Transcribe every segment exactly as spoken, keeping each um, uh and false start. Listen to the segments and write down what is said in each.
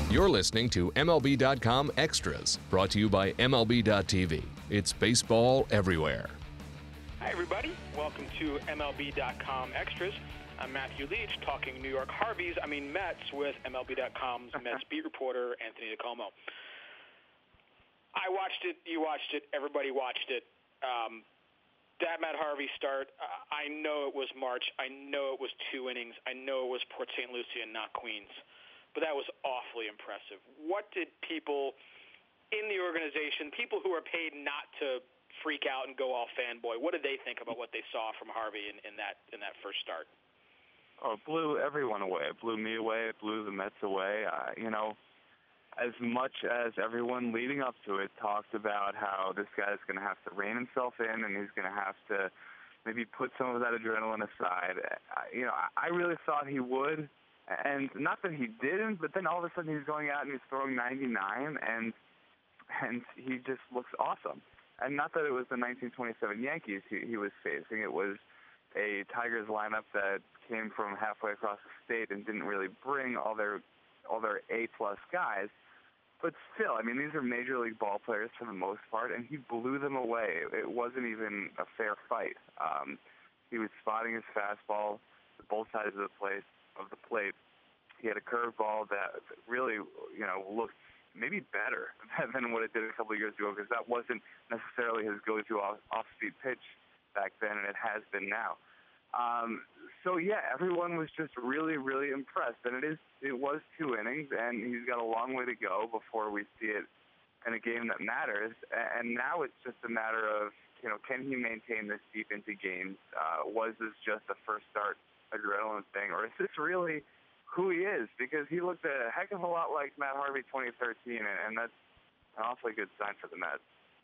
You're listening to M L B dot com Extras, brought to you by M L B dot T V. It's baseball everywhere. Hi, everybody. Welcome to M L B dot com Extras. I'm Matthew Leach, talking New York Harveys, I mean Mets, with M L B dot com's Mets beat reporter Anthony DiComo. I watched it. You watched it. Everybody watched it. Um, that Matt Harvey start, uh, I know it was March. I know it was two innings. I know it was Port Saint Lucie and not Queens. But that was awfully impressive. What did people in the organization, people who are paid not to freak out and go all fanboy, what did they think about what they saw from Harvey in, in that in that first start? Oh, it blew everyone away. It blew me away. It blew the Mets away. Uh, you know, as much as everyone leading up to it talked about how this guy's going to have to rein himself in and he's going to have to maybe put some of that adrenaline aside, I, you know, I really thought he would. And not that he didn't, but then all of a sudden he's going out and he's throwing ninety-nine, and and he just looks awesome. And not that it was the nineteen twenty-seven Yankees he, he was facing. It was a Tigers lineup that came from halfway across the state and didn't really bring all their all their A-plus guys. But still, I mean, these are Major League ball players for the most part, and he blew them away. It wasn't even a fair fight. Um, he was spotting his fastball to both sides of the plate. of the plate. He had a curveball that really, you know, looked maybe better than what it did a couple of years ago, because that wasn't necessarily his go-to off- off-speed pitch back then, and it has been now. Um, so yeah, everyone was just really, really impressed, and it is it was two innings, and he's got a long way to go before we see it in a game that matters. And now it's just a matter of, you know, can he maintain this deep into games? Uh, was this just a first start adrenaline thing, or is this really who he is? Because he looked a heck of a lot like Matt Harvey twenty thirteen, and, and that's an awfully good sign for the Mets.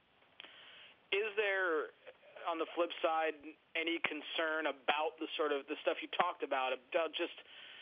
Is there, on the flip side, any concern about the sort of the stuff you talked about, about just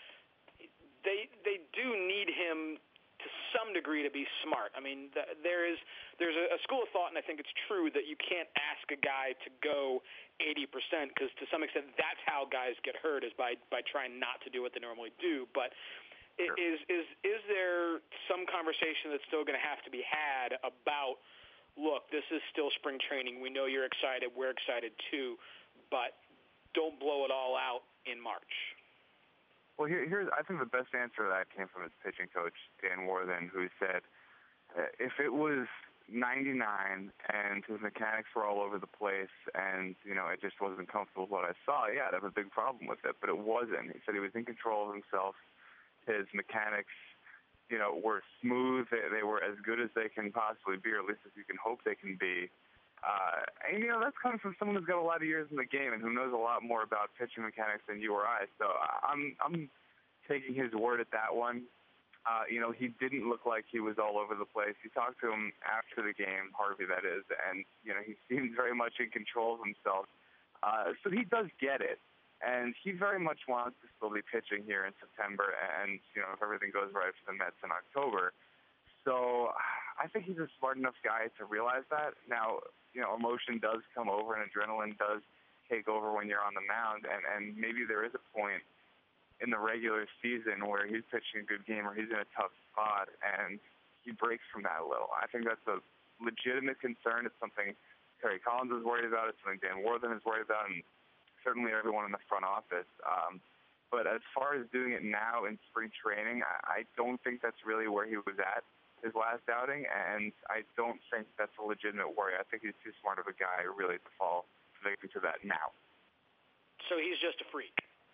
they they do need him to some degree to be smart? I mean, th- there is there's a, a school of thought, and I think it's true, that you can't ask a guy to go eighty percent, because to some extent that's how guys get hurt, is by by trying not to do what they normally do. But Sure. is is is there some conversation that's still going to have to be had about, look, this is still spring training. We know you're excited. We're excited too, but don't blow it all out in March. Well, here, here's I think the best answer to that came from his pitching coach, Dan Worthen, who said, uh, if it was ninety-nine and his mechanics were all over the place and, you know, it just wasn't comfortable with what I saw, yeah, I'd have a big problem with it, but it wasn't. He said he was in control of himself. His mechanics, you know, were smooth. They, they were as good as they can possibly be, or at least as you can hope they can be. Uh, and, you know, that's coming from someone who's got a lot of years in the game and who knows a lot more about pitching mechanics than you or I. So I'm I'm taking his word at that one. Uh, you know, he didn't look like he was all over the place. You talked to him after the game, Harvey, that is, and, you know, he seemed very much in control of himself. Uh, so he does get it. And he very much wants to still be pitching here in September and, you know, if everything goes right for the Mets in October. So I think he's a smart enough guy to realize that. Now, you know, emotion does come over and adrenaline does take over when you're on the mound, and, and maybe there is a point in the regular season where he's pitching a good game or he's in a tough spot and he breaks from that a little. I think that's a legitimate concern. It's something Terry Collins is worried about. It's something Dan Worthen is worried about, and certainly everyone in the front office. Um, but as far as doing it now in spring training, I, I don't think that's really where he was at his last outing, and I don't think that's a legitimate worry. I think he's too smart of a guy really to fall victim to that now. So he's just a freak.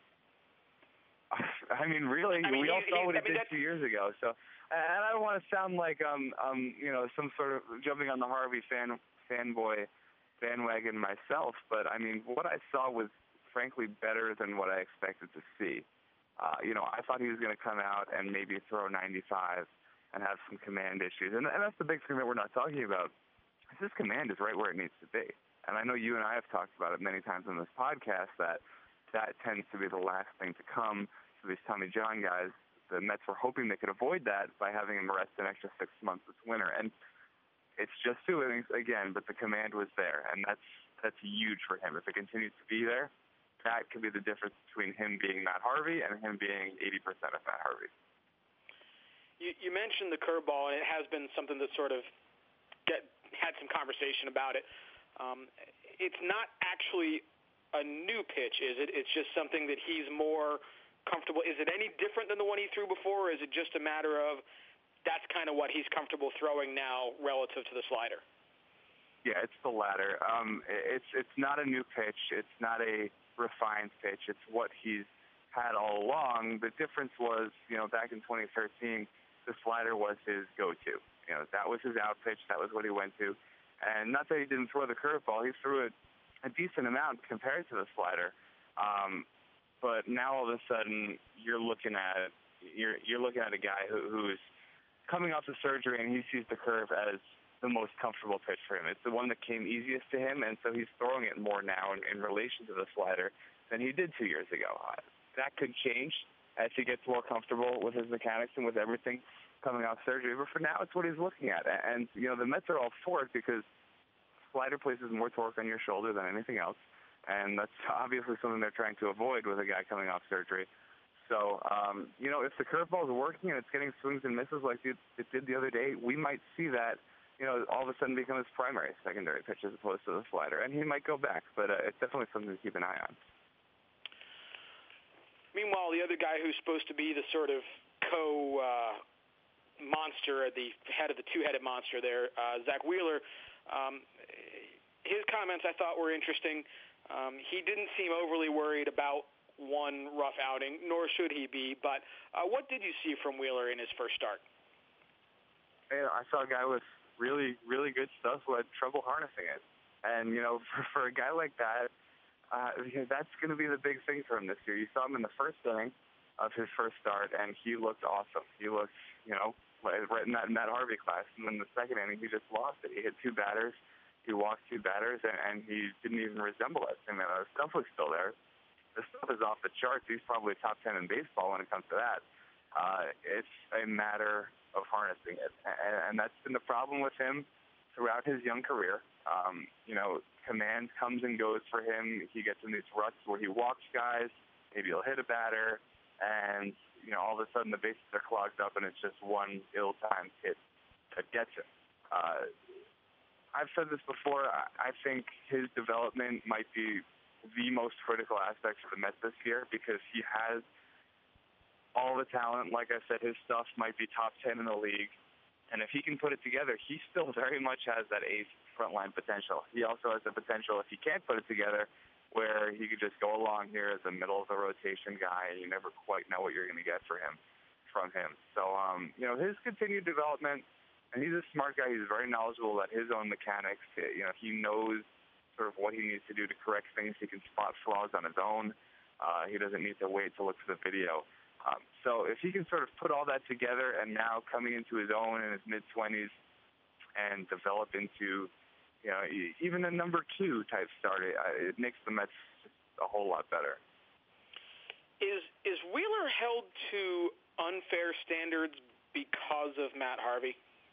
I mean, really, I mean, we all he, saw he, what he I mean, did that's... two years ago. So, and I don't want to sound like um um you know some sort of jumping on the Harvey fan fanboy bandwagon myself, but I mean, what I saw was frankly better than what I expected to see. Uh, you know, I thought he was going to come out and maybe throw ninety-five and have some command issues, and, and that's the big thing that we're not talking about. His command is right where it needs to be, and I know you and I have talked about it many times on this podcast that. That tends to be the last thing to come for these Tommy John guys. The Mets were hoping they could avoid that by having him rest an extra six months this winter. And it's just two innings again, but the command was there, and that's that's huge for him. If it continues to be there, that could be the difference between him being Matt Harvey and him being eighty percent of Matt Harvey. You, you mentioned the curveball, and it has been something that sort of get, had some conversation about it. Um, it's not actually a new pitch, is it? It's just something that he's more comfortable. Is it any different than the one he threw before, or is it just a matter of that's kind of what he's comfortable throwing now relative to the slider? Yeah, it's the latter. Um, it's it's not a new pitch. It's not a refined pitch. It's what he's had all along. The difference was, you know, back in twenty thirteen, the slider was his go-to. You know, that was his out pitch. That was what he went to. And not that he didn't throw the curveball. He threw it a decent amount compared to the slider. Um, but now all of a sudden, you're looking at you're you're looking at a guy who, who's coming off the surgery, and he sees the curve as the most comfortable pitch for him. It's the one that came easiest to him, and so he's throwing it more now in, in relation to the slider than he did two years ago. Uh, that could change as he gets more comfortable with his mechanics and with everything coming off surgery, but for now, it's what he's looking at. And, you know, the Mets are all for it because slider places more torque on your shoulder than anything else, and that's obviously something they're trying to avoid with a guy coming off surgery. So, um, you know, if the curveball is working and it's getting swings and misses like it, it did the other day, we might see that, you know, all of a sudden become his primary secondary pitch as opposed to the slider. And he might go back, but uh, it's definitely something to keep an eye on. Meanwhile, the other guy who's supposed to be the sort of co-monster, uh, the head of the two-headed monster there, uh, Zach Wheeler, um, his comments I thought were interesting. Um, he didn't seem overly worried about one rough outing, nor should he be. But uh, what did you see from Wheeler in his first start? You know, I saw a guy with really, really good stuff who had trouble harnessing it. And, you know, for, for a guy like that, uh, that's going to be the big thing for him this year. You saw him in the first inning of his first start, and he looked awesome. He looked, you know, right in that Matt Harvey class. And then the second inning, he just lost it. He hit two batters. He walked two batters, and, and he didn't even resemble it. I mean, the stuff was still there. The stuff is off the charts. He's probably top ten in baseball when it comes to that. Uh, it's a matter of harnessing it, and, and that's been the problem with him throughout his young career. Um, you know, command comes and goes for him. He gets in these ruts where he walks guys, maybe he'll hit a batter, and, you know, all of a sudden the bases are clogged up and it's just one ill-timed hit that gets him. Uh, I've said this before. I, I think his development might be the most critical aspect for the Mets this year because he has all the talent. Like I said, his stuff might be top ten in the league. And if he can put it together, he still very much has that ace frontline potential. He also has the potential, if he can't put it together, where he could just go along here as a middle-of-the-rotation guy, and you never quite know what you're going to get for him from him. So, um, you know, his continued development, and he's a smart guy. He's very knowledgeable about his own mechanics. You know, he knows sort of what he needs to do to correct things. He can spot flaws on his own. Uh, he doesn't need to wait to look for the video. Um, so if he can sort of put all that together and now coming into his own in his mid-twenties and develop into, you know, even a number two type start, it, it makes the Mets just a whole lot better. Is is Wheeler held to unfair standards because of Matt Harvey?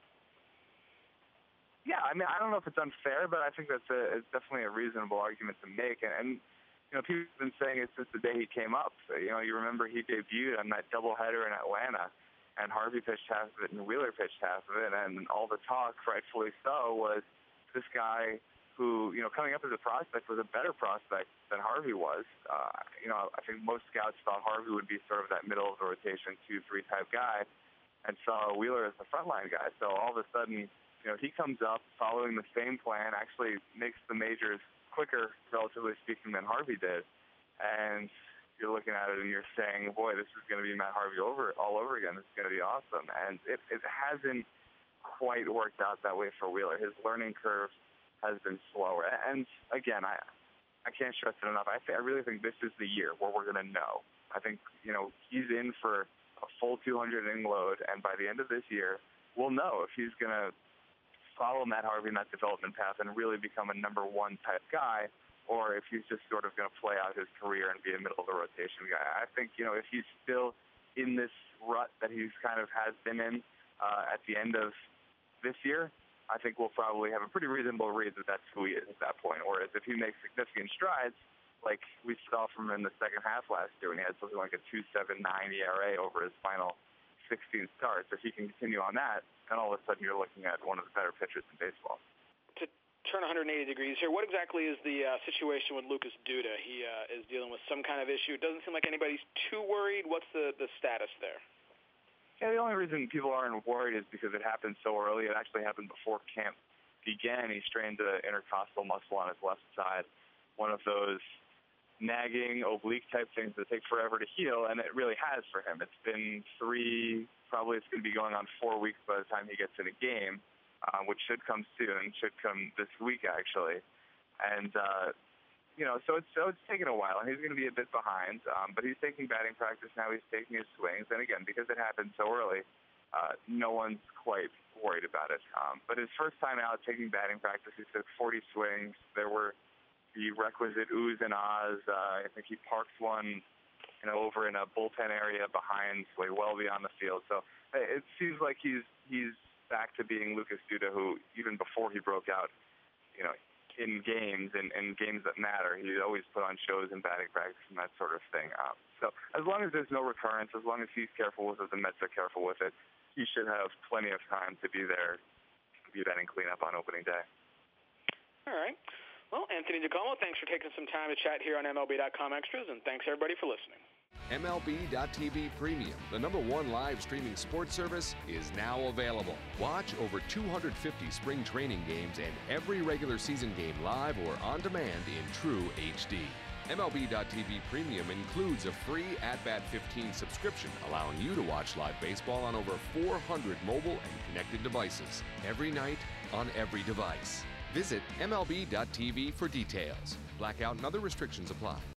Yeah, I mean, I don't know if it's unfair, but I think that's a, it's definitely a reasonable argument to make. And, and you know, people have been saying it since the day he came up. So, you know, you remember he debuted on that doubleheader in Atlanta, and Harvey pitched half of it and Wheeler pitched half of it, and all the talk, rightfully so, was this guy who, you know, coming up as a prospect was a better prospect than Harvey was. Uh, you know, I think most scouts thought Harvey would be sort of that middle-of-the-rotation two three type guy, and saw Wheeler as the frontline guy. So all of a sudden, you know, he comes up following the same plan, actually makes the majors quicker, relatively speaking, than Harvey did. And you're looking at it and you're saying, boy, this is going to be Matt Harvey over all over again. This is going to be awesome. And it, it hasn't quite worked out that way for Wheeler. His learning curve has been slower. And again, I I can't stress it enough. I, th- I really think this is the year where we're going to know. I think, you know, he's in for a full two hundred inning load, and by the end of this year, we'll know if he's going to follow Matt Harvey in that development path and really become a number one type guy, or if he's just sort of going to play out his career and be a middle-of-the-rotation guy. I think, you know, if he's still in this rut that he's kind of has been in uh, at the end of this year, I think we'll probably have a pretty reasonable read that that's who he is at that point. Whereas if he makes significant strides, like we saw from him in the second half last year when he had something like a two point seven nine E R A over his final sixteen starts. If he can continue on that, then all of a sudden you're looking at one of the better pitchers in baseball. To turn one hundred eighty degrees here, what exactly is the uh, situation with Lucas Duda? He uh, is dealing with some kind of issue. It doesn't seem like anybody's too worried. What's the, the status there? Yeah, the only reason people aren't worried is because it happened so early. It actually happened before camp began. He strained the intercostal muscle on his left side, one of those nagging oblique type things that take forever to heal, and it really has for him. It's been three, probably it's going to be going on four weeks by the time he gets in a game, uh, which should come soon, should come this week actually. And, uh, you know, so it's, so it's taken a while, and he's going to be a bit behind, um, but he's taking batting practice now, he's taking his swings, and again, because it happened so early, uh, no one's quite worried about it. Um, but his first time out taking batting practice, he took forty swings. There were the requisite oohs and ahs. Uh, I think he parked one, you know, over in a bullpen area behind, way well beyond the field. So it seems like he's he's back to being Lucas Duda, who even before he broke out, you know, in games and, and games that matter, he always put on shows in batting practice and that sort of thing. Um, so as long as there's no recurrence, as long as he's careful with it, the Mets are careful with it, he should have plenty of time to be there, to be batting cleanup on opening day. All right. Well, Anthony DiComo, thanks for taking some time to chat here on M L B dot com Extras, and thanks everybody for listening. M L B dot T V Premium, the number one live streaming sports service, is now available. Watch over two hundred fifty spring training games and every regular season game live or on demand in true H D. M L B dot T V Premium includes a free At Bat fifteen subscription, allowing you to watch live baseball on over four hundred mobile and connected devices, every night on every device. Visit M L B dot T V for details. Blackout and other restrictions apply.